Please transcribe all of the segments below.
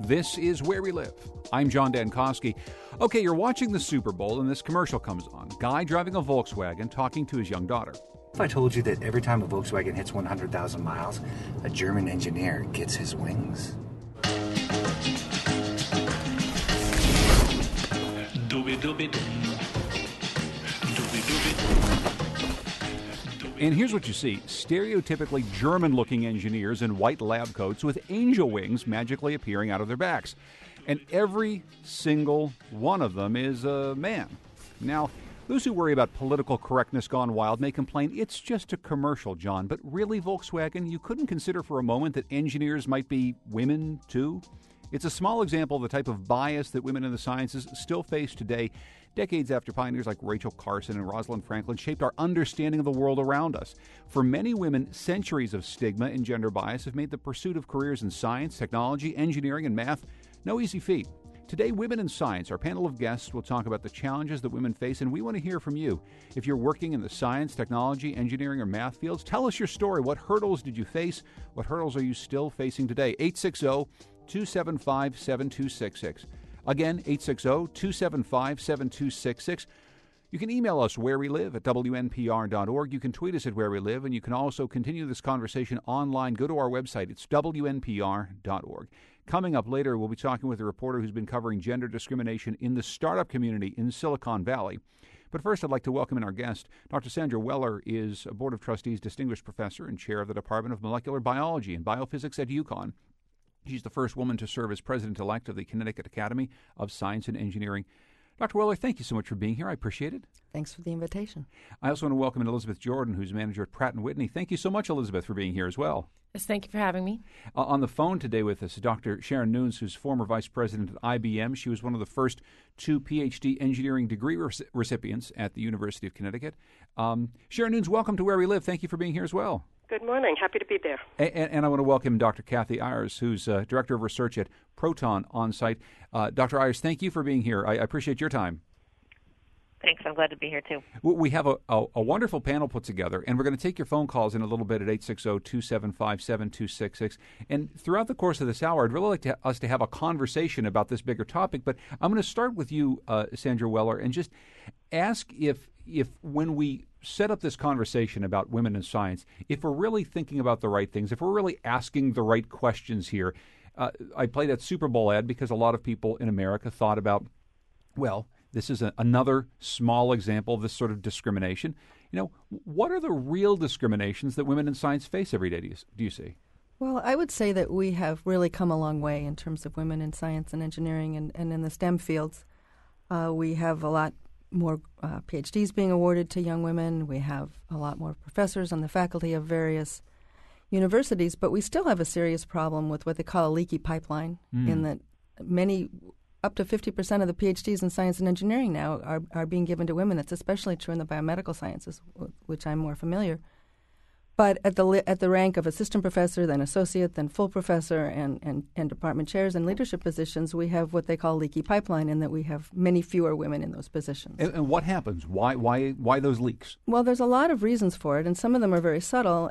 This is Where We Live. I'm John Dankosky. Okay, you're watching the Super Bowl and this commercial comes on. Guy driving a Volkswagen talking to his young daughter. If I told you that every time a Volkswagen hits 100,000 miles, a German engineer gets his wings. And here's what you see. Stereotypically German-looking engineers in white lab coats with angel wings magically appearing out of their backs. And every single one of them is a man. Now, those who worry about political correctness gone wild may complain, it's just a commercial, John. But really, Volkswagen, you couldn't consider for a moment that engineers might be women, too? It's a small example of the type of bias that women in the sciences still face today, decades after pioneers like Rachel Carson and Rosalind Franklin shaped our understanding of the world around us. For many women, centuries of stigma and gender bias have made the pursuit of careers in science, technology, engineering, and math no easy feat. Today, Women in Science, our panel of guests will talk about the challenges that women face, and we want to hear from you. If you're working in the science, technology, engineering, or math fields, tell us your story. What hurdles did you face? What hurdles are you still facing today? 860-275-7266. Again, 860-275-7266. You can email us where we live at WNPR.org. You can tweet us at where we live, and you can also continue this conversation online. Go to our website. It's WNPR.org. Coming up later, we'll be talking with a reporter who's been covering gender discrimination in the startup community in Silicon Valley. But first, I'd like to welcome in our guest. Dr. Sandra Weller is a Board of Trustees Distinguished Professor and Chair of the Department of Molecular Biology and Biophysics at UConn. She's the first woman to serve as president-elect of the Connecticut Academy of Science and Engineering. Dr. Weller, thank you so much for being here. I appreciate it. Thanks for the invitation. I also want to welcome in Elizabeth Jordan, who's manager at Pratt & Whitney. Thank you so much, Elizabeth, for being here as well. Yes, thank you for having me. On the phone today with us is Dr. Sharon Nunes, who's former vice president at IBM. She was one of the first 2 PhD engineering degree recipients at the University of Connecticut. Sharon Nunes, welcome to Where We Live. Thank you for being here as well. Good morning. Happy to be there. And I want to welcome Dr. Kathy Ayers, who's Director of Research at Proton OnSite. Dr. Ayers, thank you for being here. I appreciate your time. Thanks. I'm glad to be here, too. We have a wonderful panel put together, and we're going to take your phone calls in a little bit at 860-275-7266. And throughout the course of this hour, I'd really like us to have a conversation about this bigger topic. But I'm going to start with you, Sandra Weller, and just ask if when we set up this conversation about women in science, if we're really thinking about the right things, if we're really asking the right questions here. I play that Super Bowl ad because a lot of people in America thought about, well, this is another small example of this sort of discrimination. You know, what are the real discriminations that women in science face every day, do you see? Well, I would say that we have really come a long way in terms of women in science and engineering and in the STEM fields. We have a lot more PhDs being awarded to young women. We have a lot more professors on the faculty of various universities, but we still have a serious problem with what they call a leaky pipeline, in that up to 50% of the PhDs in science and engineering now are being given to women. That's especially true in the biomedical sciences, which I'm more familiar. But at the rank of assistant professor, then associate, then full professor, and department chairs and leadership positions, we have what they call leaky pipeline, in that we have many fewer women in those positions. And what happens? Why those leaks? Well, there's a lot of reasons for it, and some of them are very subtle.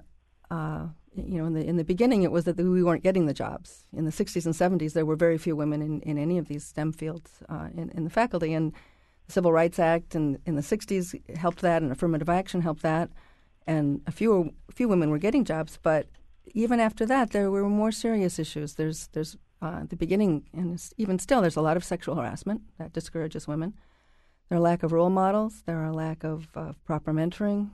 In the beginning, it was that we weren't getting the jobs. In the 60s and 70s, there were very few women in any of these STEM fields in the faculty. And the Civil Rights Act in the 60s helped that, and affirmative action helped that. And a few women were getting jobs. But even after that, there were more serious issues. There's at the beginning, and even still, there's a lot of sexual harassment that discourages women. There are lack of role models. There are a lack of proper mentoring.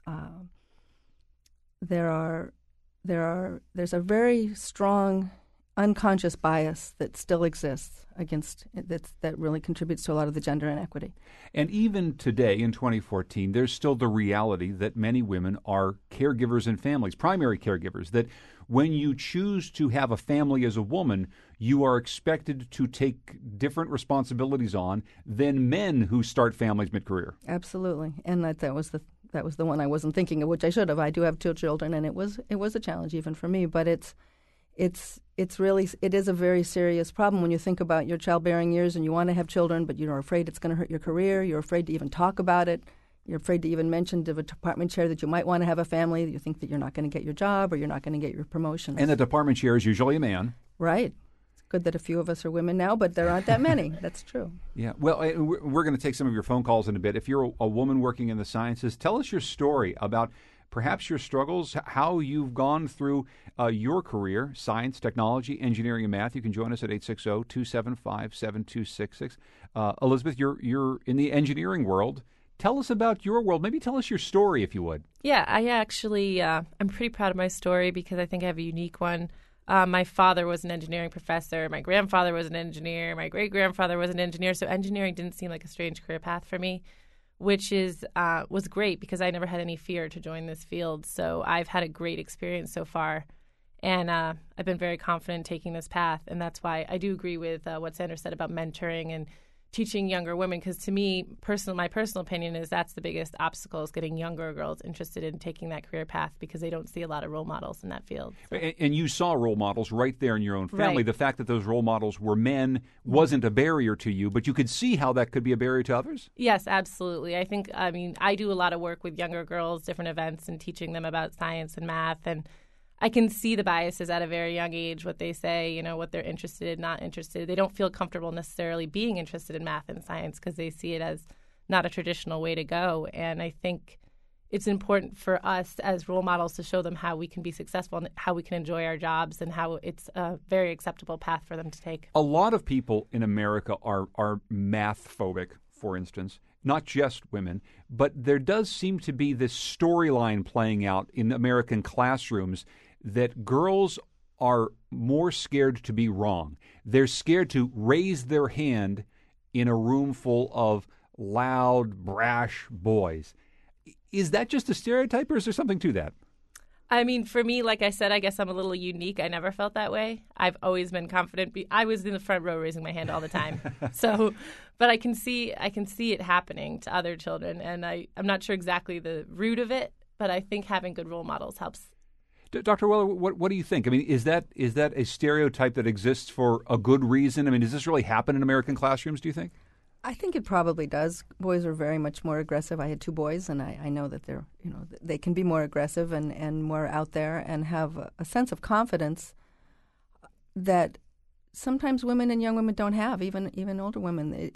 There's a very strong unconscious bias that still exists that really contributes to a lot of the gender inequity. And even today in 2014, there's still the reality that many women are caregivers in families, primary caregivers, that when you choose to have a family as a woman, you are expected to take different responsibilities on than men who start families mid-career. Absolutely. And that was the one I wasn't thinking of, which I should have. I do have 2 children, and it was a challenge even for me. But it is a very serious problem when you think about your childbearing years and you want to have children, but you're afraid it's going to hurt your career. You're afraid to even talk about it. You're afraid to even mention to the department chair that you might want to have a family. You think that you're not going to get your job or you're not going to get your promotions. And the department chair is usually a man. Right. good that a few of us are women now, but there aren't that many. That's true. Yeah. Well, we're going to take some of your phone calls in a bit. If you're a woman working in the sciences, tell us your story about perhaps your struggles, how you've gone through your career, science, technology, engineering, and math. You can join us at 860-275-7266. Elizabeth, you're in the engineering world. Tell us about your world. Maybe tell us your story, if you would. Yeah, I actually, I'm pretty proud of my story because I think I have a unique one. My father was an engineering professor. My grandfather was an engineer. My great-grandfather was an engineer. So engineering didn't seem like a strange career path for me, which was great because I never had any fear to join this field. So I've had a great experience so far, and I've been very confident taking this path. And that's why I do agree with what Sandra said about mentoring and teaching younger women, because to me, my personal opinion is that's the biggest obstacle is getting younger girls interested in taking that career path because they don't see a lot of role models in that field. So. And you saw role models right there in your own family. Right. The fact that those role models were men wasn't a barrier to you, but you could see how that could be a barrier to others? Yes, absolutely. I do a lot of work with younger girls, different events, and teaching them about science and math, and I can see the biases at a very young age, what they say, what they're interested in, not interested. They don't feel comfortable necessarily being interested in math and science because they see it as not a traditional way to go. And I think it's important for us as role models to show them how we can be successful and how we can enjoy our jobs and how it's a very acceptable path for them to take. A lot of people in America are math phobic, for instance. Not just women, but there does seem to be this storyline playing out in American classrooms that girls are more scared to be wrong. They're scared to raise their hand in a room full of loud, brash boys. Is that just a stereotype, or is there something to that? For me, like I said, I guess I'm a little unique. I never felt that way. I've always been confident. I was in the front row raising my hand all the time. But I can see it happening to other children, and I'm not sure exactly the root of it, but I think having good role models helps. Dr. Weller, what do you think? Is that a stereotype that exists for a good reason? Does this really happen in American classrooms, do you think? I think it probably does. Boys are very much more aggressive. I had two boys, and I know that they can be more aggressive and more out there and have a sense of confidence that sometimes women and young women don't have, even older women.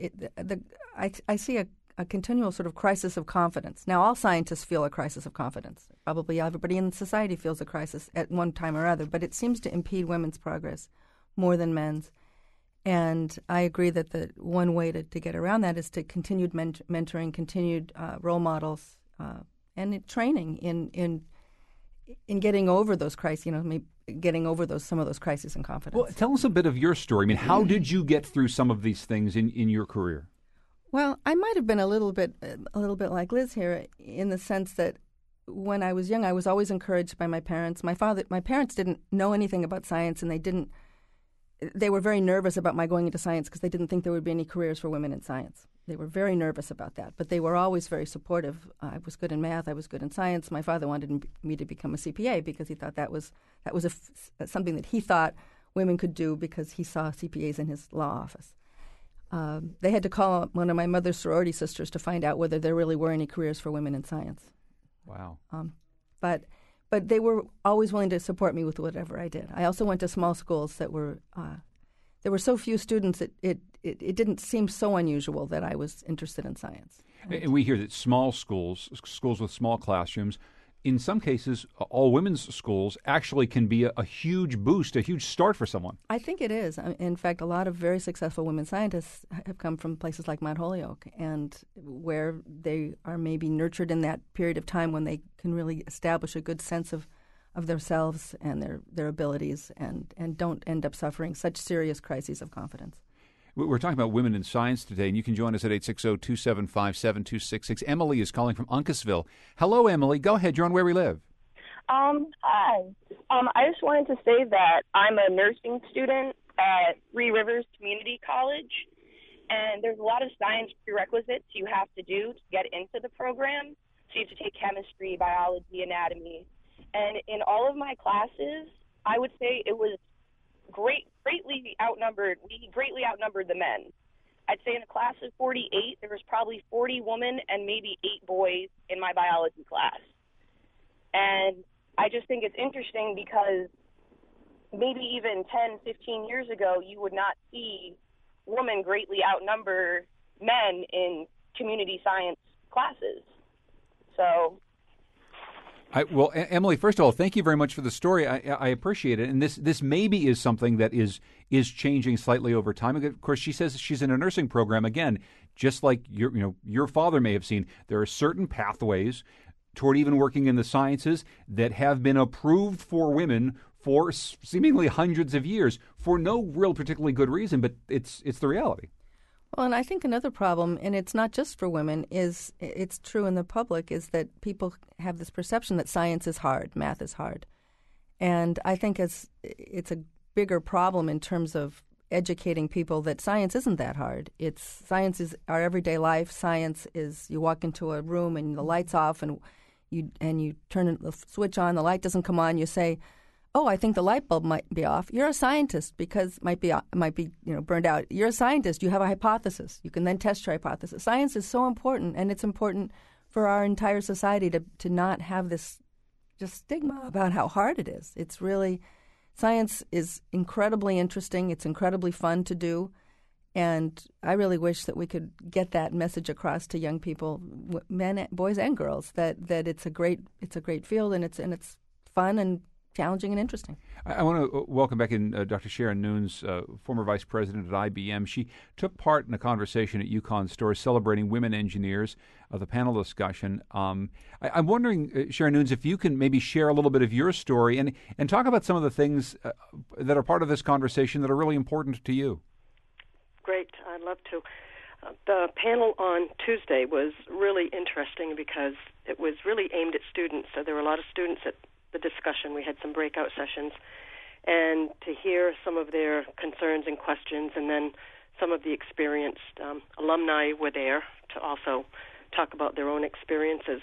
I see a continual sort of crisis of confidence. Now, all scientists feel a crisis of confidence. Probably everybody in society feels a crisis at one time or other, but it seems to impede women's progress more than men's. And I agree that the one way to get around that is to continued mentoring, continued role models, and training in getting over those crises. Getting over some of those crises in confidence. Well, tell us a bit of your story. How did you get through some of these things in your career? Well, I might have been a little bit like Liz here, in the sense that when I was young, I was always encouraged by my parents. My parents didn't know anything about science, and they were very nervous about my going into science because they didn't think there would be any careers for women in science. They were very nervous about that, but they were always very supportive. I was good in math. I was good in science. My father wanted me to become a CPA because he thought that was something that he thought women could do because he saw CPAs in his law office. They had to call one of my mother's sorority sisters to find out whether there really were any careers for women in science. Wow. But they were always willing to support me with whatever I did. I also went to small schools that were there were so few students that it didn't seem so unusual that I was interested in science. And we hear that small schools with small classrooms, in some cases, all women's schools actually can be a huge boost, a huge start for someone. I think it is. In fact, a lot of very successful women scientists have come from places like Mount Holyoke, and where they are maybe nurtured in that period of time when they can really establish a good sense of themselves and their abilities and don't end up suffering such serious crises of confidence. We're talking about women in science today, and you can join us at 860-275-7266. Emily is calling from Uncasville. Hello, Emily. Go ahead. You're on Where We Live. Hi. I just wanted to say that I'm a nursing student at Three Rivers Community College, and there's a lot of science prerequisites you have to do to get into the program. So you have to take chemistry, biology, anatomy. And in all of my classes, I would say it was greatly outnumbered. We greatly outnumbered the men. I'd say in a class of 48, there was probably 40 women and maybe 8 boys in my biology class. And I just think it's interesting because maybe even 10, 15 years ago, you would not see women greatly outnumber men in community science classes. So... Well, Emily, first of all, thank you very much for the story. I appreciate it, and this maybe is something that is changing slightly over time. Of course, she says she's in a nursing program. Again, just like your father may have seen, there are certain pathways toward even working in the sciences that have been approved for women for seemingly hundreds of years for no real particularly good reason, but it's the reality. Well, and I think another problem, and it's not just for women, is it's true in the public, is that people have this perception that science is hard, math is hard. And I think it's a bigger problem in terms of educating people that science isn't that hard. Science is our everyday life. Science is you walk into a room and the light's off and you turn the switch on, the light doesn't come on, you say, "Oh, I think the light bulb might be off." You're a scientist because it might be burned out. You're a scientist. You have a hypothesis. You can then test your hypothesis. Science is so important, and it's important for our entire society to not have this just stigma about how hard it is. It's really science is incredibly interesting. It's incredibly fun to do, and I really wish that we could get that message across to young people, men, boys, and girls, that it's a great field and it's fun and challenging and interesting. I want to welcome back in Dr. Sharon Nunes, former vice president at IBM. She took part in a conversation at UConn Stores celebrating women engineers, the panel discussion. I'm wondering, Sharon Nunes, if you can maybe share a little bit of your story and talk about some of the things that are part of this conversation that are really important to you. Great. I'd love to. The panel on Tuesday was really interesting because it was really aimed at students. So there were a lot of students at the discussion. We had some breakout sessions, and to hear some of their concerns and questions, and then some of the experienced alumni were there to also talk about their own experiences.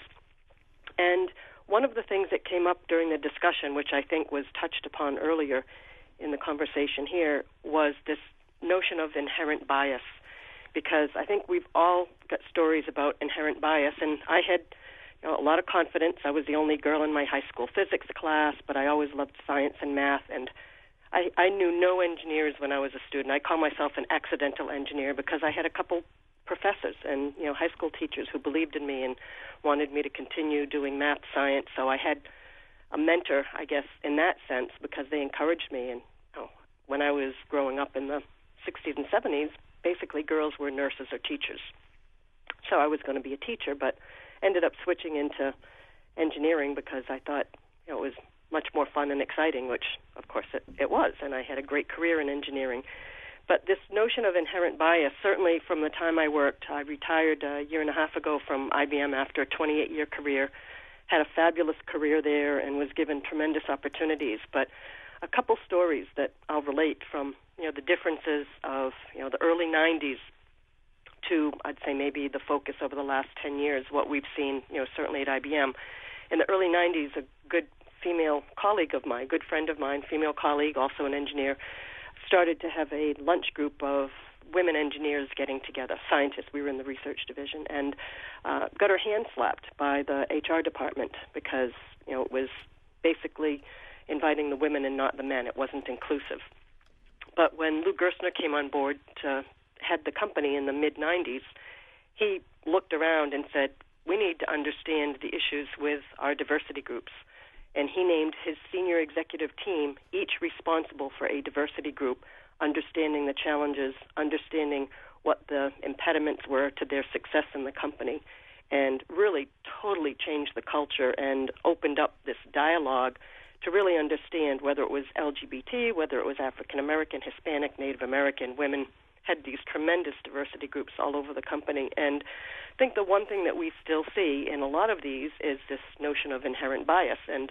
And one of the things that came up during the discussion, which I think was touched upon earlier in the conversation here, was this notion of inherent bias, because I think we've all got stories about inherent bias, and I had a lot of confidence. I was the only girl in my high school physics class, but I always loved science and math, and I knew no engineers when I was a student. I call myself an accidental engineer because I had a couple professors and high school teachers who believed in me and wanted me to continue doing math, science. So I had a mentor, I guess, in that sense, because they encouraged me. And when I was growing up in the 60s and 70s, basically girls were nurses or teachers. So I was going to be a teacher, but ended up switching into engineering because I thought it was much more fun and exciting, which, of course, it was, and I had a great career in engineering. But this notion of inherent bias, certainly from the time I worked, I retired a year and a half ago from IBM after a 28-year career, had a fabulous career there and was given tremendous opportunities. But a couple stories that I'll relate from the differences of the early 90s to, I'd say, maybe the focus over the last 10 years, what we've seen, certainly at IBM. In the early 90s, a good female colleague of mine, good friend of mine, female colleague, also an engineer, started to have a lunch group of women engineers getting together, scientists. We were in the research division, and got her hand slapped by the HR department because, it was basically inviting the women and not the men. It wasn't inclusive. But when Lou Gerstner came on board to head the company in the mid-90s, he looked around and said, we need to understand the issues with our diversity groups. And he named his senior executive team, each responsible for a diversity group, understanding the challenges, understanding what the impediments were to their success in the company, and really totally changed the culture and opened up this dialogue to really understand whether it was LGBT, whether it was African American, Hispanic, Native American, women, had these tremendous diversity groups all over the company. And I think the one thing that we still see in a lot of these is this notion of inherent bias. And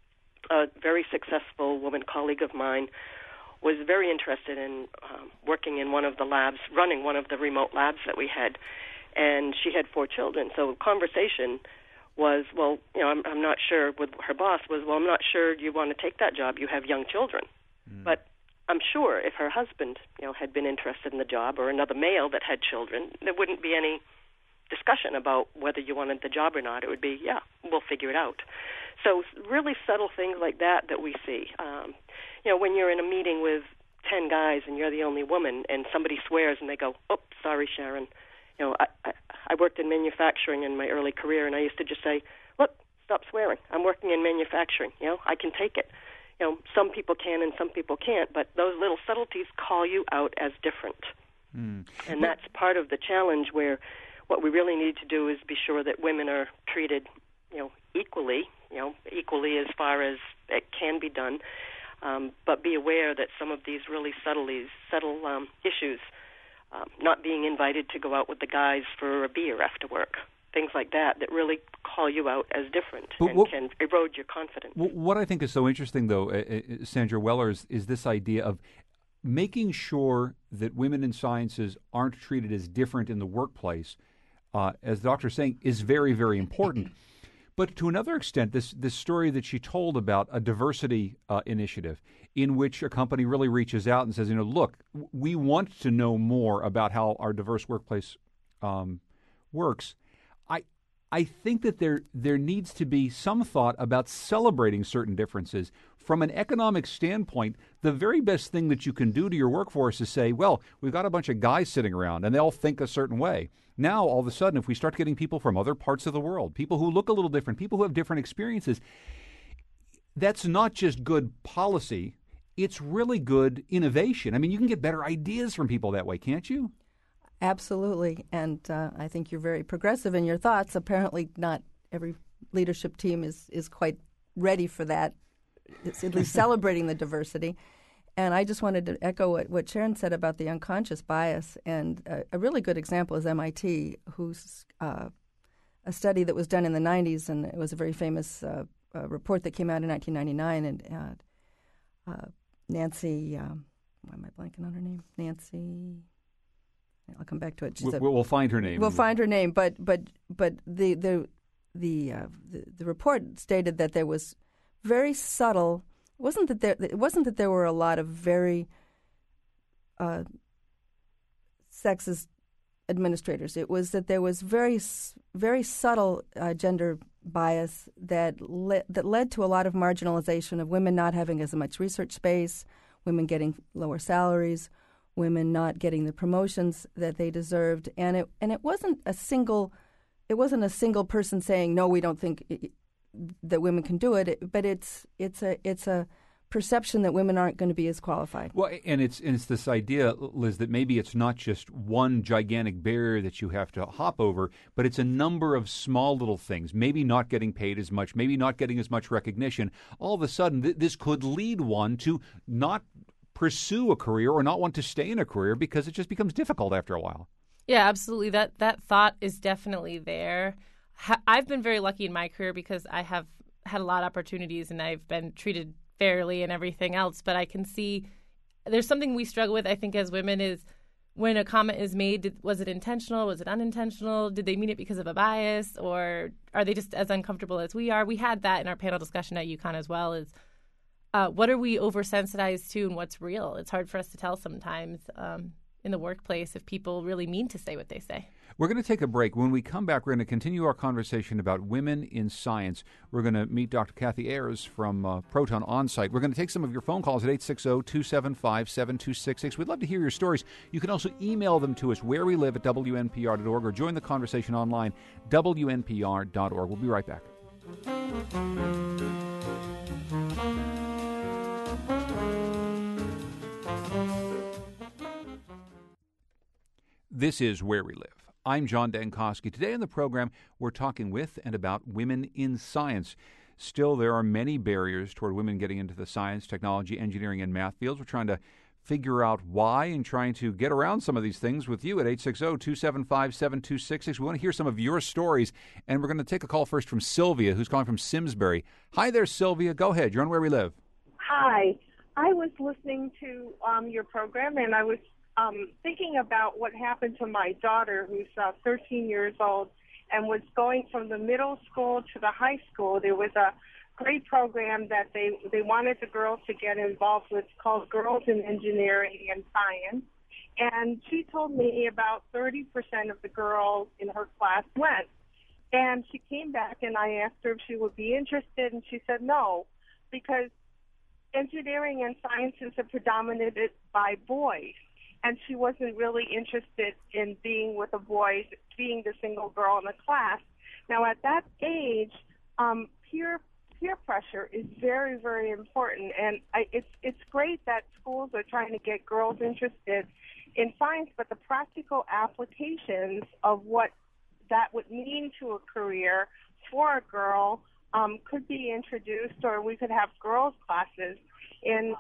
a very successful woman colleague of mine was very interested in working in one of the labs, running one of the remote labs that we had. And she had 4 children. So the conversation was, well, I'm not sure, with her boss was, well, I'm not sure you want to take that job. You have young children. But I'm sure if her husband, had been interested in the job, or another male that had children, there wouldn't be any discussion about whether you wanted the job or not. It would be, yeah, we'll figure it out. So really subtle things like that we see. When you're in a meeting with 10 guys and you're the only woman and somebody swears and they go, oh, sorry, Sharon. I worked in manufacturing in my early career, and I used to just say, look, stop swearing. I'm working in manufacturing. I can take it. Some people can and some people can't, but those little subtleties call you out as different. And that's part of the challenge, where what we really need to do is be sure that women are treated, equally, as far as it can be done, but be aware that some of these really subtle issues, not being invited to go out with the guys for a beer after work, things like that really call you out as different and can erode your confidence. What I think is so interesting, though, Sandra Weller, is this idea of making sure that women in sciences aren't treated as different in the workplace, as the doctor's saying, is very, very important. But to another extent, this story that she told about a diversity initiative in which a company really reaches out and says, look, we want to know more about how our diverse workplace works. I think that there needs to be some thought about celebrating certain differences. From an economic standpoint, the very best thing that you can do to your workforce is say, well, we've got a bunch of guys sitting around and they all think a certain way. Now, all of a sudden, if we start getting people from other parts of the world, people who look a little different, people who have different experiences, that's not just good policy, it's really good innovation. I mean, you can get better ideas from people that way, can't you? Absolutely, and I think you're very progressive in your thoughts. Apparently not every leadership team is quite ready for that. It's at least celebrating the diversity. And I just wanted to echo what Sharon said about the unconscious bias. And a really good example is MIT, whose a study that was done in the 90s, and it was a very famous report that came out in 1999. And Nancy, why am I blanking on her name? Nancy. I'll come back to it. We'll find her name. We'll find her name. But the report stated that there was very subtle. It wasn't that there were a lot of very sexist administrators. It was that there was very subtle gender bias that led to a lot of marginalization of women not having as much research space, women getting lower salaries, women not getting the promotions that they deserved, and it wasn't a single person saying no, we don't think that women can do it, but it's a perception that women aren't going to be as qualified. Well, and it's this idea, Liz, that maybe it's not just one gigantic barrier that you have to hop over, but it's a number of small little things. Maybe not getting paid as much, maybe not getting as much recognition. All of a sudden, this could lead one to not pursue a career or not want to stay in a career because it just becomes difficult after a while. Yeah, absolutely. That thought is definitely there. I've been very lucky in my career because I have had a lot of opportunities and I've been treated fairly and everything else. But I can see there's something we struggle with, I think, as women is when a comment is made, was it intentional? Was it unintentional? Did they mean it because of a bias? Or are they just as uncomfortable as we are? We had that in our panel discussion at UConn as well, is what are we oversensitized to and what's real? It's hard for us to tell sometimes in the workplace if people really mean to say what they say. We're going to take a break. When we come back, we're going to continue our conversation about women in science. We're going to meet Dr. Kathy Ayers from Proton OnSite. We're going to take some of your phone calls at 860-275-7266. We'd love to hear your stories. You can also email them to us, wherewelive@wnpr.org, or join the conversation online, wnpr.org. We'll be right back. This is Where We Live. I'm John Dankosky. Today on the program, we're talking with and about women in science. Still, there are many barriers toward women getting into the science, technology, engineering, and math fields. We're trying to figure out why and trying to get around some of these things with you at 860-275-7266. We want to hear some of your stories, and we're going to take a call first from Sylvia, who's calling from Simsbury. Hi there, Sylvia. Go ahead. You're on Where We Live. Hi. I was listening to your program, and I was thinking about what happened to my daughter, who's 13 years old, and was going from the middle school to the high school. There was a great program that they wanted the girls to get involved with called Girls in Engineering and Science. And she told me about 30% of the girls in her class went. And she came back and I asked her if she would be interested, and she said no, because engineering and sciences are predominated by boys. And she wasn't really interested in being with the boys, being the single girl in the class. Now, at that age, peer pressure is very, very important. And it's great that schools are trying to get girls interested in science, but the practical applications of what that would mean to a career for a girl could be introduced, or we could have girls' classes in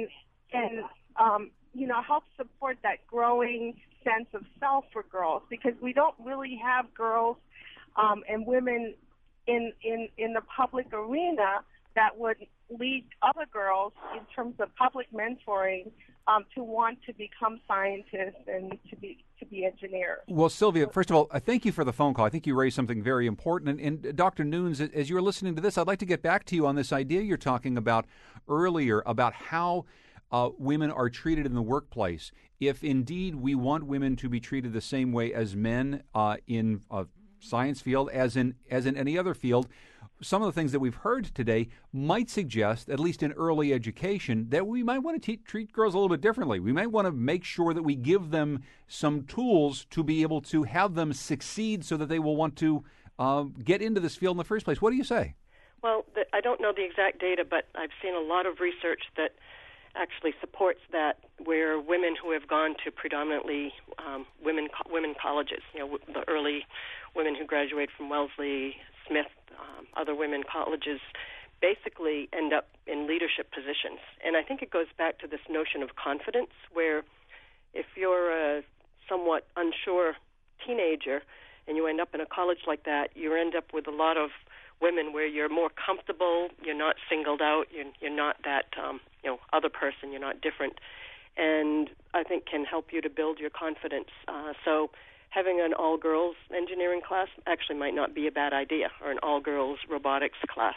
help support that growing sense of self for girls, because we don't really have girls and women in the public arena that would lead other girls in terms of public mentoring to want to become scientists and to be engineers. Well, Sylvia, first of all, thank you for the phone call. I think you raised something very important. And Dr. Nunes, as you're listening to this, I'd like to get back to you on this idea you're talking about earlier about how women are treated in the workplace. If indeed we want women to be treated the same way as men in a science field as in any other field, some of the things that we've heard today might suggest, at least in early education, that we might want to treat girls a little bit differently. We might want to make sure that we give them some tools to be able to have them succeed so that they will want to get into this field in the first place. What do you say? Well, I don't know the exact data, but I've seen a lot of research that actually supports that, where women who have gone to predominantly women colleges, the early women who graduate from Wellesley, Smith, other women colleges, basically end up in leadership positions. And I think it goes back to this notion of confidence, where if you're a somewhat unsure teenager and you end up in a college like that, you end up with a lot of women where you're more comfortable, you're not singled out, you're not that other person, you're not different, and I think can help you to build your confidence. So having an all-girls engineering class actually might not be a bad idea, or an all-girls robotics class.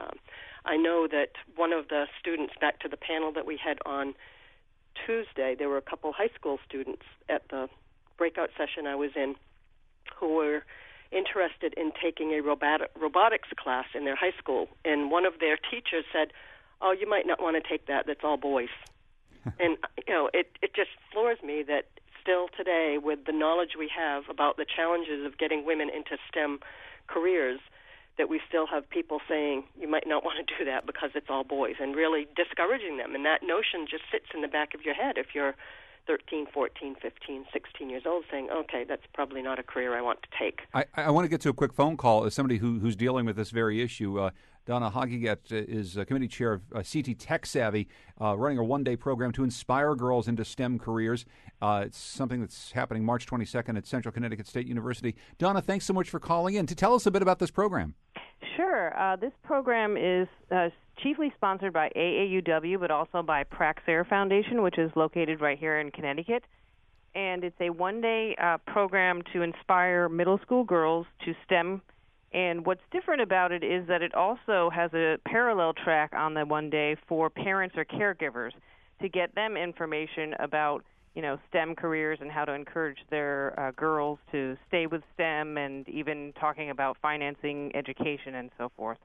I know that one of the students, back to the panel that we had on Tuesday, there were a couple high school students at the breakout session I was in who were interested in taking a robotics class in their high school, and one of their teachers said, "Oh, you might not want to take that. That's all boys." And it just floors me that still today, with the knowledge we have about the challenges of getting women into STEM careers, that we still have people saying you might not want to do that because it's all boys, and really discouraging them. And that notion just sits in the back of your head if you're 13, 14, 15, 16 years old, saying, okay, that's probably not a career I want to take. I want to get to a quick phone call as somebody who's dealing with this very issue. Donna Hagigat is committee chair of CT Tech Savvy, running a one-day program to inspire girls into STEM careers. It's something that's happening March 22nd at Central Connecticut State University. Donna, thanks so much for calling in. To tell us a bit about this program. Sure. This program is chiefly sponsored by AAUW, but also by Praxair Foundation, which is located right here in Connecticut. And it's a one-day program to inspire middle school girls to STEM. And what's different about it is that it also has a parallel track on the one day for parents or caregivers to get them information about, STEM careers and how to encourage their girls to stay with STEM, and even talking about financing education and so forth.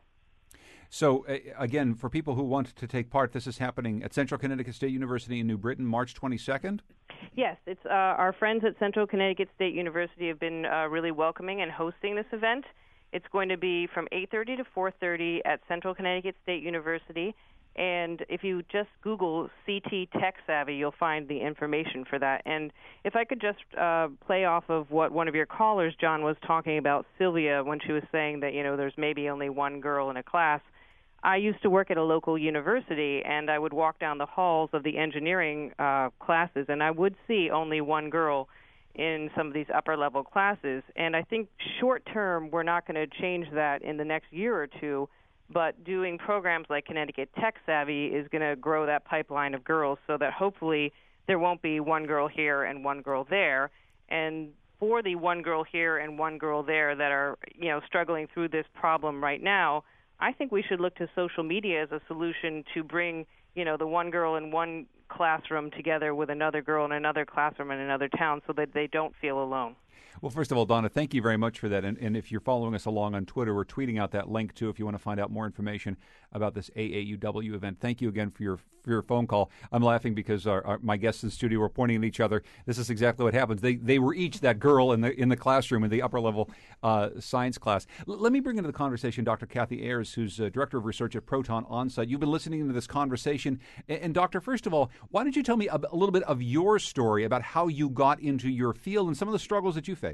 So, again, for people who want to take part, this is happening at Central Connecticut State University in New Britain, March 22nd? Yes, it's our friends at Central Connecticut State University have been really welcoming and hosting this event. It's going to be from 8:30 to 4:30 at Central Connecticut State University. And if you just Google CT Tech Savvy, you'll find the information for that. And if I could just play off of what one of your callers, John, was talking about, Sylvia, when she was saying that, there's maybe only one girl in a class. I used to work at a local university, and I would walk down the halls of the engineering classes, and I would see only one girl in some of these upper-level classes. And I think short-term, we're not going to change that in the next year or two, but doing programs like Connecticut Tech Savvy is going to grow that pipeline of girls so that hopefully there won't be one girl here and one girl there. And for the one girl here and one girl there that are, struggling through this problem right now, I think we should look to social media as a solution to bring, the one girl in one classroom together with another girl in another classroom in another town so that they don't feel alone. Well, first of all, Donna, thank you very much for that. And if you're following us along on Twitter, we're tweeting out that link, too, if you want to find out more information about this AAUW event. Thank you again for your phone call. I'm laughing because my guests in the studio were pointing at each other. This is exactly what happens. They were each that girl in the classroom in the upper-level science class. Let me bring into the conversation Dr. Kathy Ayers, who's Director of Research at Proton OnSite. You've been listening to this conversation. And Doctor, first of all, why don't you tell me a little bit of your story about how you got into your field and some of the struggles that you faced?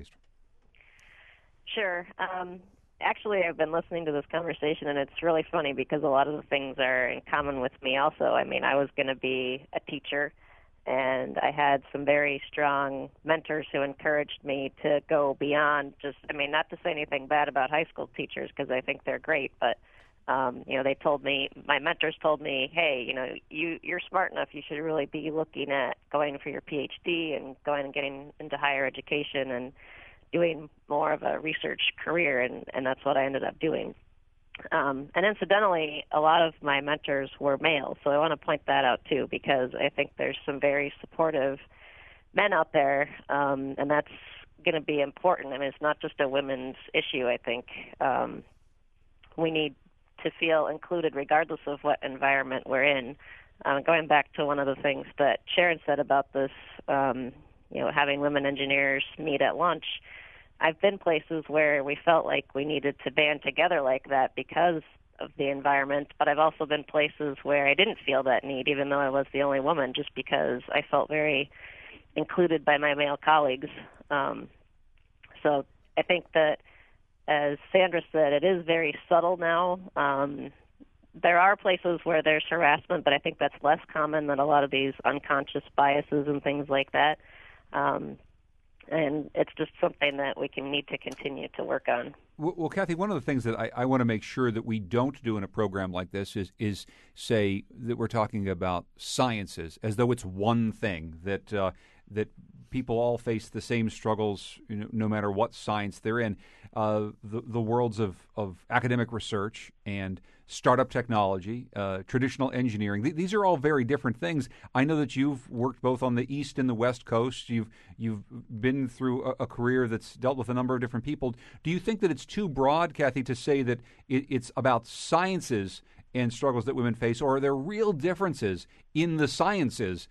Sure. Actually, I've been listening to this conversation, and it's really funny because a lot of the things are in common with me also. I mean, I was going to be a teacher, and I had some very strong mentors who encouraged me to go beyond just, I mean, not to say anything bad about high school teachers because I think they're great, but, they told me, my mentors told me, hey, you're smart enough, you should really be looking at going for your PhD and going and getting into higher education and doing more of a research career, and that's what I ended up doing. And incidentally, a lot of my mentors were male, so I want to point that out too, because I think there's some very supportive men out there, and that's going to be important. I mean, it's not just a women's issue, I think. We need to feel included regardless of what environment we're in. Going back to one of the things that Sharon said about this, having women engineers meet at lunch, I've been places where we felt like we needed to band together like that because of the environment, but I've also been places where I didn't feel that need, even though I was the only woman, just because I felt very included by my male colleagues. So I think that, as Sandra said, it is very subtle now. There are places where there's harassment, but I think that's less common than a lot of these unconscious biases and things like that. And it's just something that we need to continue to work on. Well, Kathy, one of the things that I want to make sure that we don't do in a program like this is say that we're talking about sciences as though it's one thing, that people all face the same struggles, no matter what science they're in. The worlds of academic research and startup technology, traditional engineering, these are all very different things. I know that you've worked both on the East and the West Coast. You've been through a career that's dealt with a number of different people. Do you think that it's too broad, Kathy, to say that it's about sciences and struggles that women face, or are there real differences in the sciences,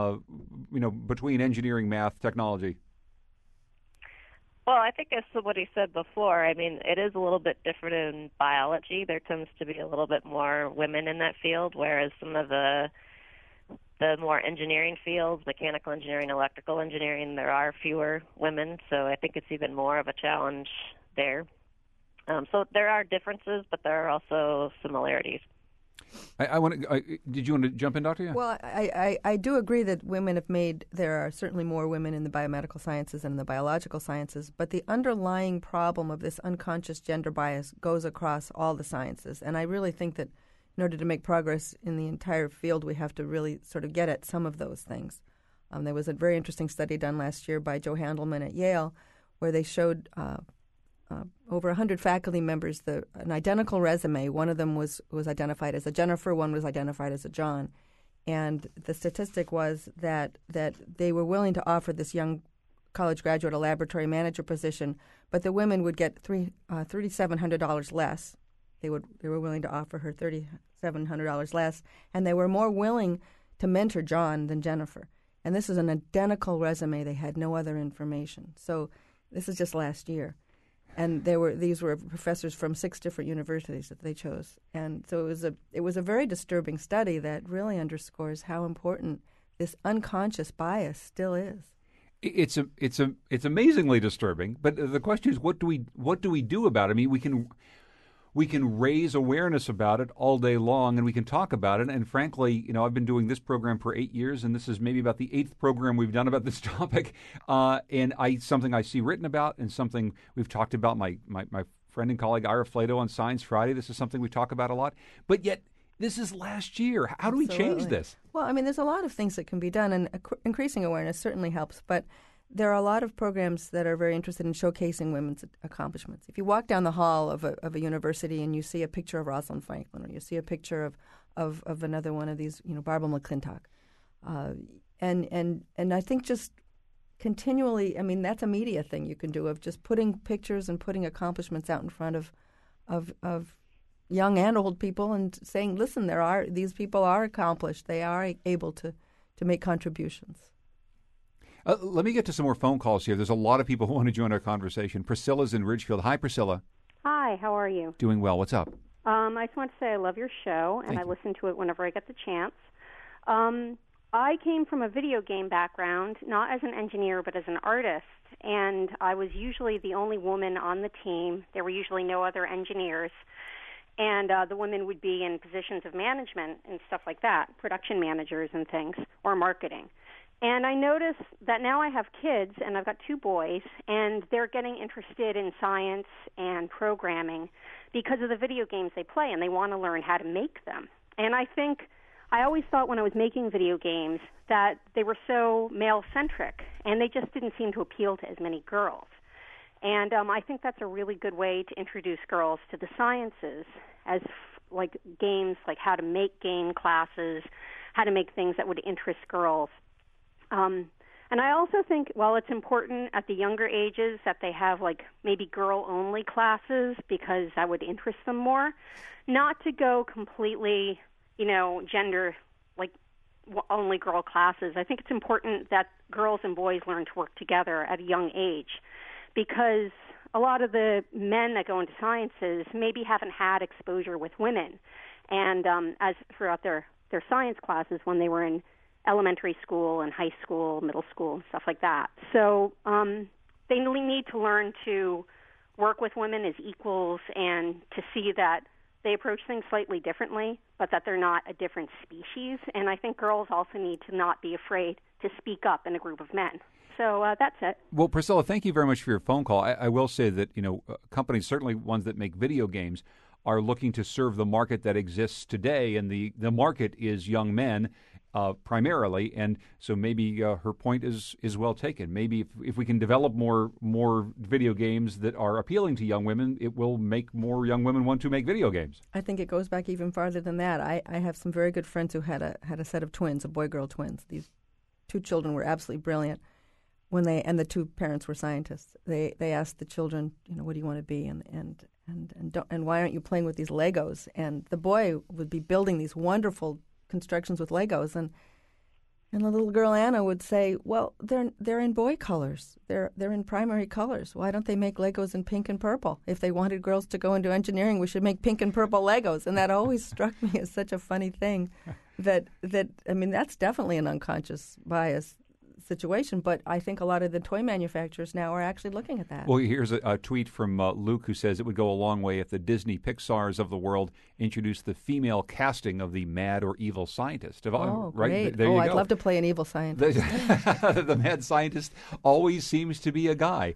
between engineering, math, technology? Well, I think as somebody said before, I mean, it is a little bit different in biology. There tends to be a little bit more women in that field, whereas some of the more engineering fields, mechanical engineering, electrical engineering, there are fewer women. So I think it's even more of a challenge there. So there are differences, but there are also similarities. Did you want to jump in, Doctor? Well, I do agree that there are certainly more women in the biomedical sciences and in the biological sciences, but the underlying problem of this unconscious gender bias goes across all the sciences. And I really think that in order to make progress in the entire field, we have to really sort of get at some of those things. There was a very interesting study done last year by Joe Handelman at Yale where they showed over 100 faculty members an identical resume. One of them was identified as a Jennifer, one was identified as a John. And the statistic was that they were willing to offer this young college graduate a laboratory manager position, but the women would get $3,700 less. They were willing to offer her $3,700 less, and they were more willing to mentor John than Jennifer. And this is an identical resume. They had no other information. So this is just last year. And these were professors from 6 different universities that they chose. And so it was a very disturbing study that really underscores how important this unconscious bias still is. It's amazingly disturbing. But the question is, what do we do about it? I mean, we can raise awareness about it all day long, and we can talk about it. And frankly, I've been doing this program for 8 years, and this is maybe about the 8th program we've done about this topic. And something I see written about, and something we've talked about. My friend and colleague Ira Flato on Science Friday. This is something we talk about a lot. But yet, this is last year. How do we change this? Well, I mean, there's a lot of things that can be done, and increasing awareness certainly helps. But there are a lot of programs that are very interested in showcasing women's accomplishments. If you walk down the hall of a university and you see a picture of Rosalind Franklin, or you see a picture of another one of these, Barbara McClintock, And I think just continually, I mean, that's a media thing you can do, of just putting pictures and putting accomplishments out in front of young and old people and saying, listen, these people are accomplished. They are able to make contributions. Let me get to some more phone calls here. There's a lot of people who want to join our conversation. Priscilla's in Ridgefield. Hi, Priscilla. Hi, how are you? Doing well. What's up? I just want to say I love your show, and I listen to it whenever I get the chance. I came from a video game background, not as an engineer, but as an artist, and I was usually the only woman on the team. There were usually no other engineers, and the women would be in positions of management and stuff like that, production managers and things, or marketing. And I noticed that now I have kids, and I've got 2 boys, and they're getting interested in science and programming because of the video games they play, and they want to learn how to make them. And I always thought when I was making video games that they were so male-centric, and they just didn't seem to appeal to as many girls. And I think that's a really good way to introduce girls to the sciences, as like games, like how to make game classes, how to make things that would interest girls. And I also think, while it's important at the younger ages that they have like maybe girl-only classes because that would interest them more, not to go completely, gender, like only girl classes. I think it's important that girls and boys learn to work together at a young age, because a lot of the men that go into sciences maybe haven't had exposure with women, and as throughout their science classes when they were in elementary school and high school, middle school, and stuff like that. So they really need to learn to work with women as equals and to see that they approach things slightly differently, but that they're not a different species. And I think girls also need to not be afraid to speak up in a group of men. So that's it. Well, Priscilla, thank you very much for your phone call. I will say that, companies, certainly ones that make video games, are looking to serve the market that exists today, and the market is young men primarily, and so maybe her point is well taken. Maybe if we can develop more video games that are appealing to young women, it will make more young women want to make video games. I think it goes back even farther than that. I have some very good friends who had a set of twins, boy-girl twins. These 2 children were absolutely brilliant. And the 2 parents were scientists. They asked the children, what do you want to be, and why aren't you playing with these Legos? And the boy would be building these wonderful constructions with Legos, and the little girl Anna would say, well, they're in boy colors. They're in primary colors. Why don't they make Legos in pink and purple? If they wanted girls to go into engineering, we should make pink and purple Legos. And that always struck me as such a funny thing. That's definitely an unconscious bias situation, but I think a lot of the toy manufacturers now are actually looking at that. Well, here's a tweet from Luke, who says it would go a long way if the Disney Pixars of the world introduced the female casting of the mad or evil scientist. Oh, right? Great. There you I'd go. love to play an evil scientist. The mad scientist always seems to be a guy.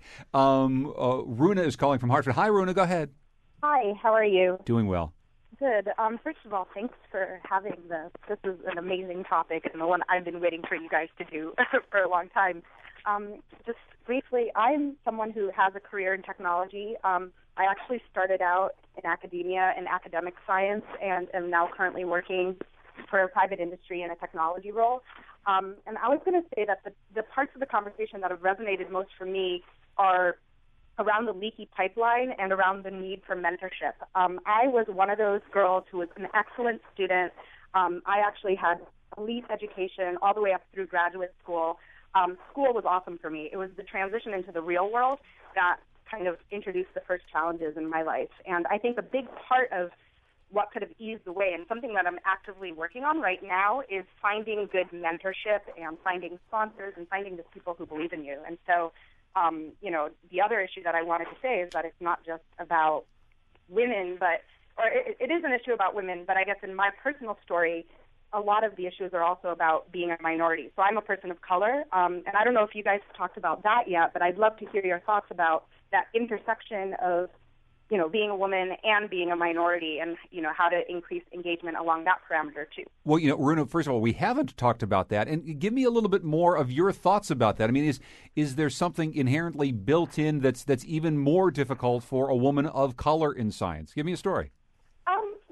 Runa is calling from Hartford. Hi, Runa. Go ahead. Hi. How are you? Doing well. Good. First of all, thanks for having this. This is an amazing topic and the one I've been waiting for you guys to do for a long time. Just briefly, I'm someone who has a career in technology. I actually started out in academia in academic science and am now currently working for a private industry in a technology role. And I was going to say that the parts of the conversation that have resonated most for me are around the leaky pipeline and around the need for mentorship. I was one of those girls who was an excellent student. I actually had elite education all the way up through graduate school. School was awesome for me. It was the transition into the real world that kind of introduced the first challenges in my life. And I think a big part of what could have eased the way, and something that I'm actively working on right now, is finding good mentorship and finding sponsors and finding the people who believe in you. And so the other issue that I wanted to say is that it's not just about women, it is an issue about women, but I guess in my personal story, a lot of the issues are also about being a minority. So I'm a person of color, and I don't know if you guys talked about that yet, but I'd love to hear your thoughts about that intersection of, being a woman and being a minority, and, how to increase engagement along that parameter too. Well, Runa, first of all, we haven't talked about that. And give me a little bit more of your thoughts about that. I mean, is there something inherently built in that's even more difficult for a woman of color in science? Give me a story. Well,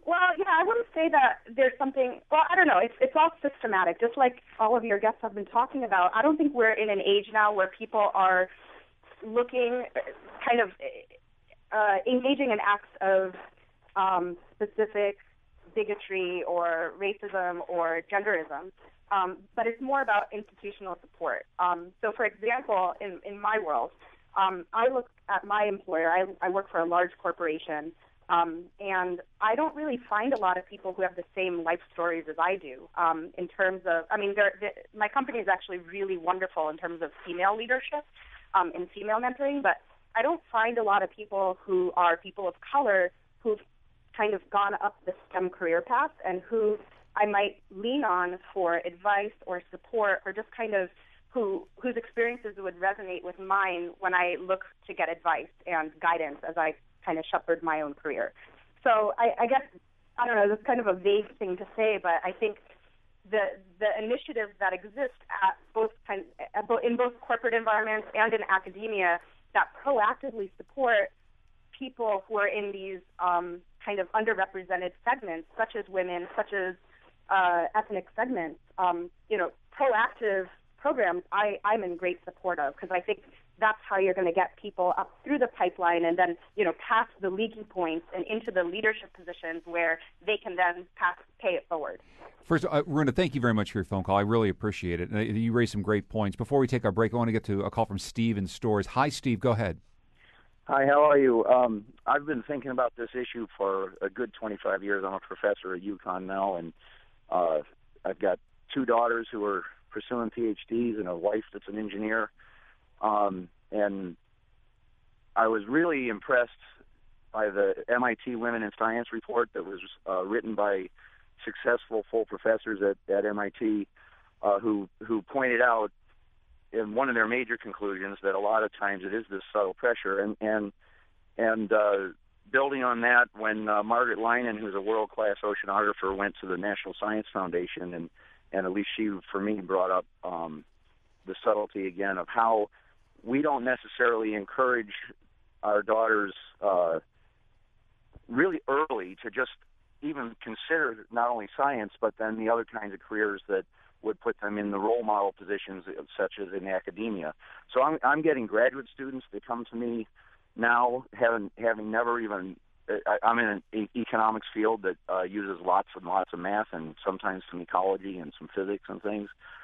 I wouldn't say that there's something, well, I don't know. It's all systematic, just like all of your guests have been talking about. I don't think we're in an age now where people are looking, kind of engaging in acts of specific bigotry or racism or genderism. But it's more about institutional support. So, for example, in my world, I look at my employer. I work for a large corporation, and I don't really find a lot of people who have the same life stories as I do. In terms of, I mean, my company is actually really wonderful in terms of female leadership and female mentoring, but I don't find a lot of people who are people of color who've kind of gone up the STEM career path and who I might lean on for advice or support, or just kind of whose experiences would resonate with mine when I look to get advice and guidance as I kind of shepherd my own career. So I guess, I don't know, that's kind of a vague thing to say, but I think the initiatives that exist in both corporate environments and in academia that proactively support people who are in these kind of underrepresented segments, such as women, such as ethnic segments, proactive programs I'm in great support of, because I think that's how you're going to get people up through the pipeline and then, past the leaking points and into the leadership positions where they can then pay it forward. First, Runa, thank you very much for your phone call. I really appreciate it. You raised some great points. Before we take our break, I want to get to a call from Steve in Storrs. Hi, Steve. Go ahead. Hi, how are you? I've been thinking about this issue for a good 25 years. I'm a professor at UConn now, and I've got two daughters who are pursuing PhDs and a wife that's an engineer. And I was really impressed by the MIT Women in Science report that was written by successful full professors at MIT who pointed out in one of their major conclusions that a lot of times it is this subtle pressure. And building on that, when Margaret Leinen, who's a world-class oceanographer, went to the National Science Foundation, and at least she, for me, brought up the subtlety again of how we don't necessarily encourage our daughters really early to just even consider not only science, but then the other kinds of careers that would put them in the role model positions, such as in academia. So I'm getting graduate students that come to me now, having never even. I'm in an economics field that uses lots and lots of math and sometimes some ecology and some physics and things.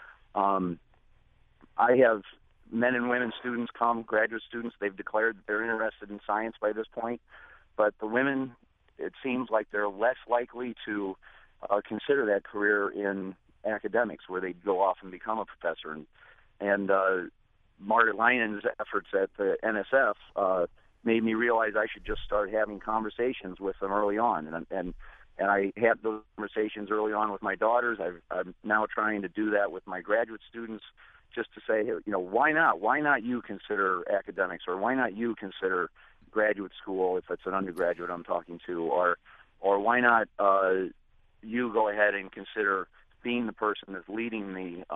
I have men and women students come, graduate students. They've declared that they're interested in science by this point, but the women, it seems like they're less likely to consider that career in academics, where they go off and become a professor. And Margaret Leinen's efforts at the NSF made me realize I should just start having conversations with them early on. And I had those conversations early on with my daughters. I'm now trying to do that with my graduate students, just to say, why not? Why not you consider academics, or why not you consider graduate school if it's an undergraduate I'm talking to, or why not you go ahead and consider being the person that's leading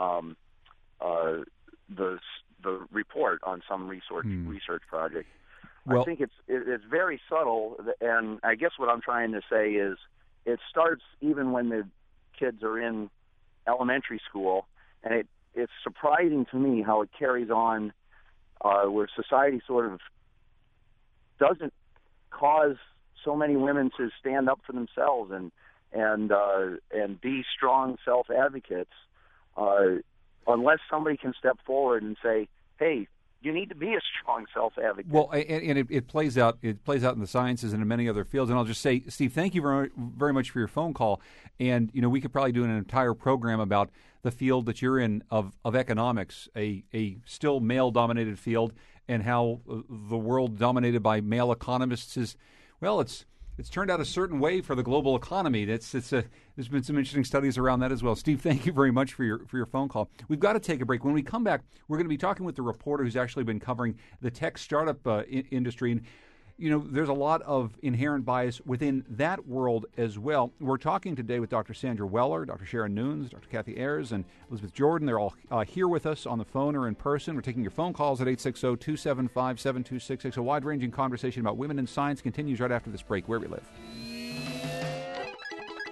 the report on some research project. Well, I think it's very subtle, and I guess what I'm trying to say is it starts even when the kids are in elementary school, and it's surprising to me how it carries on where society sort of doesn't cause so many women to stand up for themselves and be strong self-advocates unless somebody can step forward and say, hey, you need to be a strong self-advocate. Well, and it plays out. It plays out in the sciences and in many other fields. And I'll just say, Steve, thank you very, very much for your phone call. And we could probably do an entire program about the field that you're in of economics, a still male-dominated field, and how the world dominated by male economists is, well, it's turned out a certain way for the global economy. There's been some interesting studies around that as well. Steve, thank you very much for your phone call. We've got to take a break. When we come back, we're going to be talking with the reporter who's actually been covering the tech startup industry. And, there's a lot of inherent bias within that world as well. We're talking today with Dr. Sandra Weller, Dr. Sharon Nunes, Dr. Kathy Ayers, and Elizabeth Jordan. They're all here with us on the phone or in person. We're taking your phone calls at 860-275-7266. A wide-ranging conversation about women in science continues right after this break, Where We Live.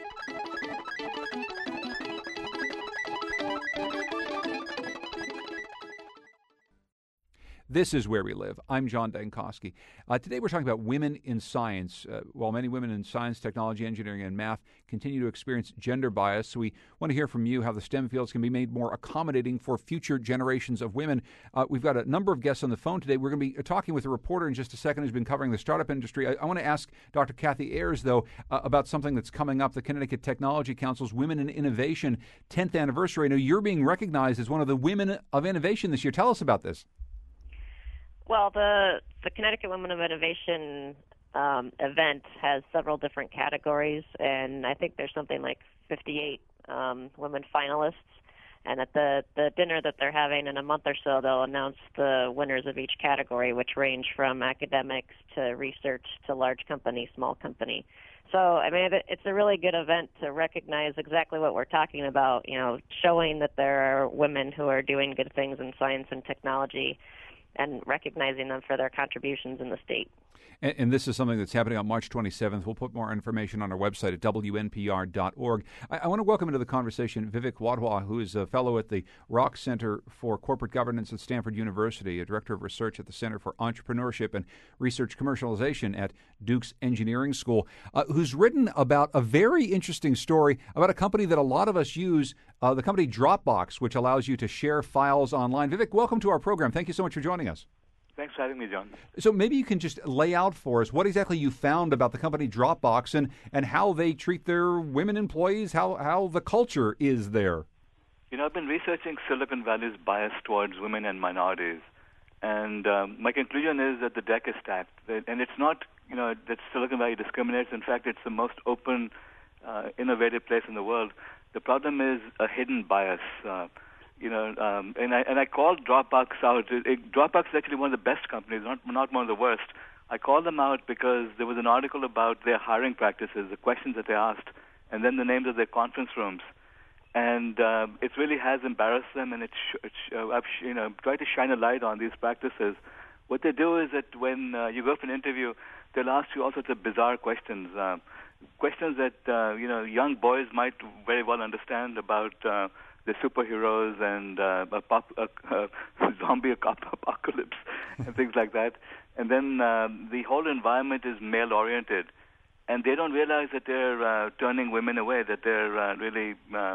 This is Where We Live. I'm John Dankosky. Today we're talking about women in science. While many women in science, technology, engineering, and math continue to experience gender bias, so we want to hear from you how the STEM fields can be made more accommodating for future generations of women. We've got a number of guests on the phone today. We're going to be talking with a reporter in just a second who's been covering the startup industry. I want to ask Dr. Kathy Ayers, though, about something that's coming up, the Connecticut Technology Council's Women in Innovation 10th anniversary. I know you're being recognized as one of the Women of Innovation this year. Tell us about this. Well, the Connecticut Women of Innovation event has several different categories, and I think there's something like 58 women finalists. And at the dinner that they're having in a month or so, they'll announce the winners of each category, which range from academics to research to large company, small company. So, I mean, it's a really good event to recognize exactly what we're talking about, showing that there are women who are doing good things in science and technology and recognizing them for their contributions in the state. And this is something that's happening on March 27th. We'll put more information on our website at WNPR.org. I want to welcome into the conversation Vivek Wadhwa, who is a fellow at the Rock Center for Corporate Governance at Stanford University, a director of research at the Center for Entrepreneurship and Research Commercialization at Duke's Engineering School, who's written about a very interesting story about a company that a lot of us use, the company Dropbox, which allows you to share files online. Vivek, welcome to our program. Thank you so much for joining us. Thanks for having me, John. So maybe you can just lay out for us what exactly you found about the company Dropbox and how they treat their women employees, how the culture is there. I've been researching Silicon Valley's bias towards women and minorities, and my conclusion is that the deck is stacked. And it's not, that Silicon Valley discriminates. In fact, it's the most open, innovative place in the world. The problem is a hidden bias. And I called Dropbox out. Dropbox is actually one of the best companies, not one of the worst. I called them out because there was an article about their hiring practices, the questions that they asked, and then the names of their conference rooms. And it really has embarrassed them, and I've tried to shine a light on these practices. What they do is that when you go for an interview, they'll ask you all sorts of bizarre questions, questions that young boys might very well understand about the superheroes and zombie apocalypse and things like that. And then the whole environment is male-oriented. And they don't realize that they're turning women away, that they're really,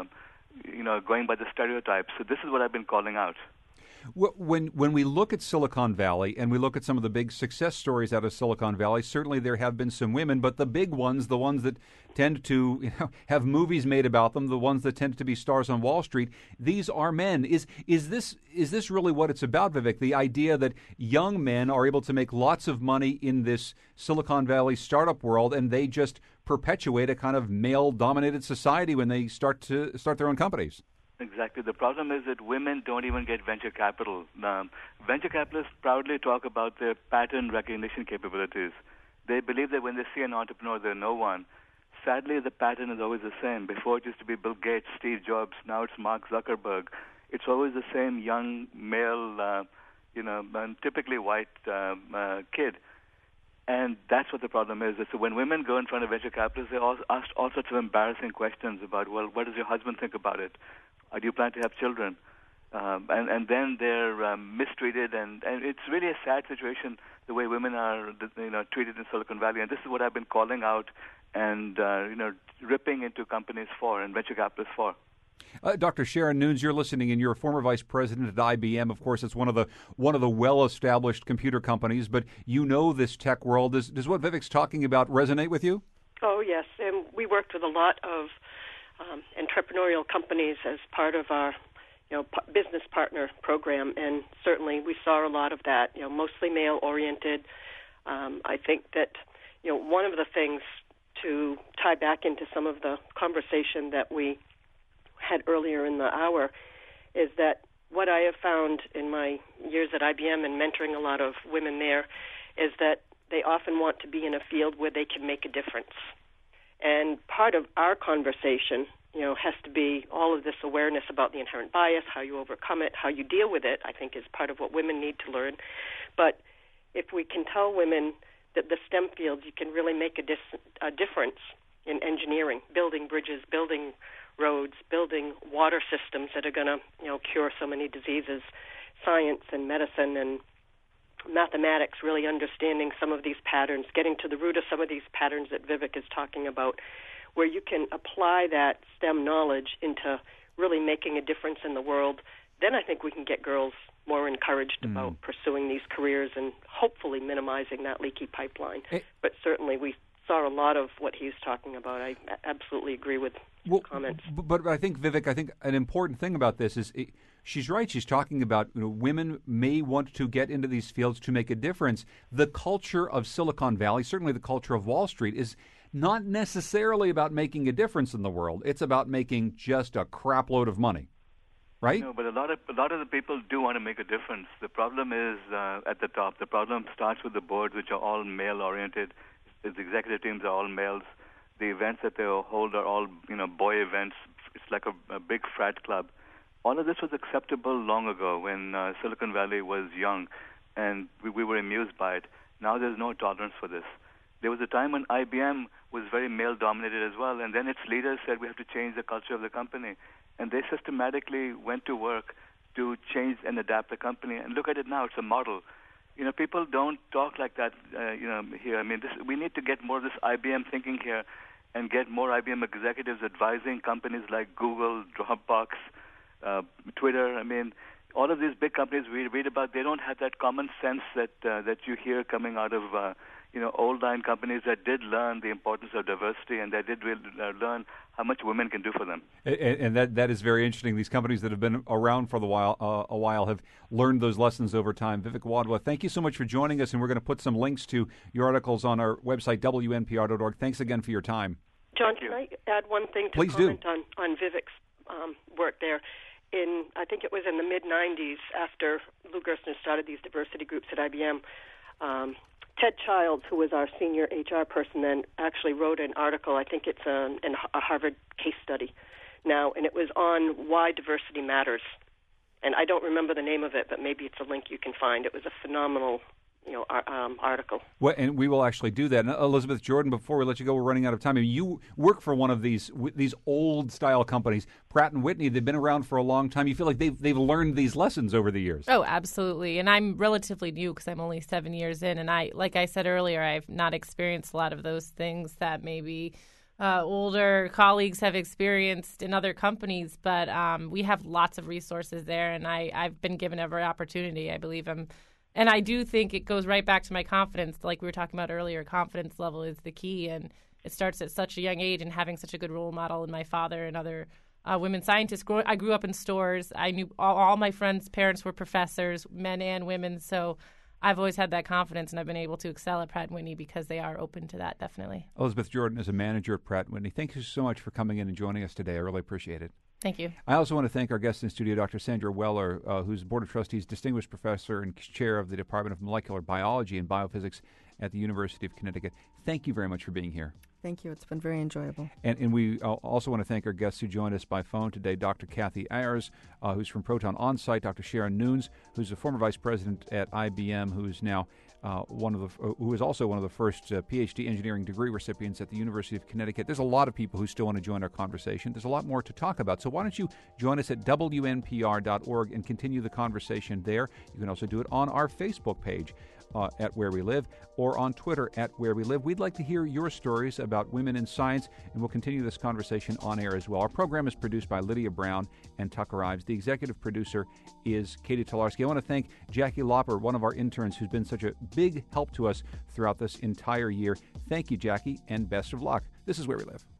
going by the stereotypes. So this is what I've been calling out. When we look at Silicon Valley and we look at some of the big success stories out of Silicon Valley, certainly there have been some women, but the big ones, the ones that tend to have movies made about them, the ones that tend to be stars on Wall Street, these are men. Is this really what it's about, Vivek? The idea that young men are able to make lots of money in this Silicon Valley startup world, and they just perpetuate a kind of male-dominated society when they start their own companies? Exactly. The problem is that women don't even get venture capital. Venture capitalists proudly talk about their pattern recognition capabilities. They believe that when they see an entrepreneur, they're no one. Sadly, the pattern is always the same. Before it used to be Bill Gates, Steve Jobs. Now it's Mark Zuckerberg. It's always the same young male, and typically white kid. And that's what the problem is. So when women go in front of venture capitalists, they ask all sorts of embarrassing questions about, well, what does your husband think about it? Do you plan to have children? And then they're mistreated, and it's really a sad situation the way women are treated in Silicon Valley. And this is what I've been calling out and ripping into companies for and venture capitalists for. Dr. Sharon Nunes, you're listening, and you're a former vice president at IBM. Of course, it's one of the well-established computer companies. But you know this tech world. Does what Vivek's talking about resonate with you? Oh yes, and we worked with a lot of entrepreneurial companies as part of our business partner program, and certainly we saw a lot of that. Mostly male-oriented. I think that one of the things to tie back into some of the conversation that we had earlier in the hour is that what I have found in my years at IBM and mentoring a lot of women there is that they often want to be in a field where they can make a difference. And part of our conversation, has to be all of this awareness about the inherent bias, how you overcome it, how you deal with it, I think is part of what women need to learn. But if we can tell women that the STEM fields, you can really make a difference in engineering, building bridges, building roads, building water systems that are going to, cure so many diseases, science and medicine and mathematics, really understanding some of these patterns, getting to the root of some of these patterns that Vivek is talking about, where you can apply that STEM knowledge into really making a difference in the world, then I think we can get girls more encouraged about pursuing these careers and hopefully minimizing that leaky pipeline. But certainly we saw a lot of what he's talking about. I absolutely agree with his comments. But I think, Vivek, an important thing about this is she's right. She's talking about women may want to get into these fields to make a difference. The culture of Silicon Valley, certainly the culture of Wall Street, is not necessarily about making a difference in the world. It's about making just a crap load of money. Right? No, but a lot of the people do want to make a difference. The problem is at the top. The problem starts with the boards, which are all male-oriented. The executive teams are all males. The events that they hold are all, boy events. It's like a big frat club. All of this was acceptable long ago when Silicon Valley was young, and we were amused by it. Now there's no tolerance for this. There was a time when IBM was very male-dominated as well, and then its leaders said we have to change the culture of the company. And they systematically went to work to change and adapt the company. And look at it now; it's a model. People don't talk like that. Here. I mean, we need to get more of this IBM thinking here, and get more IBM executives advising companies like Google, Dropbox, Twitter. I mean, all of these big companies we read about, they don't have that common sense that you hear coming out of old line companies that did learn the importance of diversity, and that did learn how much women can do for them. And that is very interesting. These companies that have been around for a while have learned those lessons over time. Vivek Wadhwa, thank you so much for joining us, and we're going to put some links to your articles on our website, WNPR.org. Thanks again for your time. John, can I add one thing to comment on Vivek's work there? I think it was in the mid-'90s, after Lou Gerstner started these diversity groups at IBM, Ted Childs, who was our senior HR person then, actually wrote an article. I think it's a Harvard case study now, and it was on why diversity matters. And I don't remember the name of it, but maybe it's a link you can find. It was a phenomenal article. Well, and we will actually do that. And Elizabeth Jordan, before we let you go, we're running out of time. I mean, you work for one of these old-style companies, Pratt & Whitney. They've been around for a long time. You feel like they've learned these lessons over the years. Oh, absolutely. And I'm relatively new because I'm only 7 years in. And like I said earlier, I've not experienced a lot of those things that maybe older colleagues have experienced in other companies. But we have lots of resources there, and I've been given every opportunity. I believe And I do think it goes right back to my confidence. Like we were talking about earlier, confidence level is the key. And it starts at such a young age, and having such a good role model in my father and other women scientists. I grew up in stores. I knew all my friends' parents were professors, men and women. So I've always had that confidence, and I've been able to excel at Pratt & Whitney because they are open to that, definitely. Elizabeth Jordan is a manager at Pratt & Whitney. Thank you so much for coming in and joining us today. I really appreciate it. Thank you. I also want to thank our guest in studio, Dr. Sandra Weller, who's Board of Trustees Distinguished Professor and Chair of the Department of Molecular Biology and Biophysics at the University of Connecticut. Thank you very much for being here. Thank you. It's been very enjoyable. And we also want to thank our guests who joined us by phone today, Dr. Kathy Ayers, who's from Proton OnSite, Dr. Sharon Nunes, who's a former vice president at IBM, who's now who is also one of the first PhD engineering degree recipients at the University of Connecticut. There's a lot of people who still want to join our conversation. There's a lot more to talk about. So why don't you join us at WNPR.org and continue the conversation there. You can also do it on our Facebook page at Where We Live, or on Twitter at Where We Live. We'd like to hear your stories about women in science, and we'll continue this conversation on air as well. Our program is produced by Lydia Brown and Tucker Ives. The executive producer is Katie Tolarski. I want to thank Jackie Lopper, one of our interns who's been such a big help to us throughout this entire year. Thank you, Jackie, and best of luck. This is Where We Live.